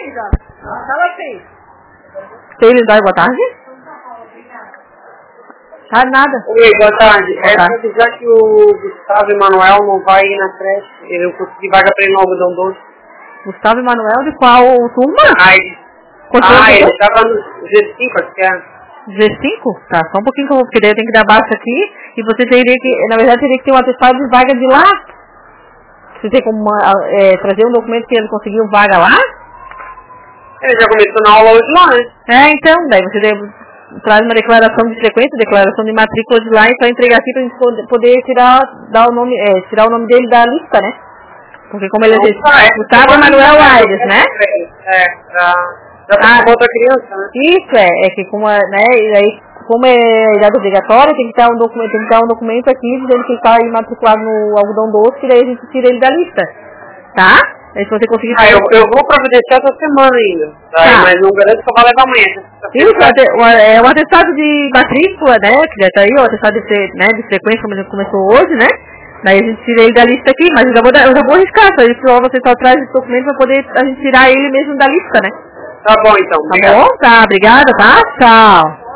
Fala assim. Ele dá boa tarde? Tá nada. Oi, boa tarde. Pra avisar que o Gustavo Emanuel não vai ir na creche. Eu consegui vaga pra ele no algodão doce. Gustavo Emanuel de qual turma? Ele estava no G5, acho que é. G5? Tá, só um pouquinho que eu vou, porque daí eu tenho que dar baixa aqui. E você teria que, na verdade, teria que ter um atestado de vaga de lá. Você tem como trazer um documento que ele conseguiu vaga lá? Ele já começou na aula hoje lá, né? Então, daí você traz uma declaração de frequência, declaração de matrícula de lá e só entregar aqui pra gente poder tirar o nome dele da lista, né? Porque como ele é Gustavo Emanuel Aires, né? Já outra criança, né? Isso, é que como é idade obrigatória, tem que ter um documento aqui dizendo que ele está matriculado no algodão doce, e daí a gente tira ele da lista, tá? Aí se você conseguir... eu vou providenciar essa semana ainda, tá? Mas não garanto que eu vou levar amanhã. Isso, é um atestado de matrícula, né? Que já tá aí, o atestado de frequência, como a gente começou hoje, né? Daí a gente tira ele da lista aqui, mas eu já vou arriscar, você só traz esse documento para poder a gente tirar ele mesmo da lista, né? Tá bom, então. Tá bom? Tá, obrigada, tá? Tchau.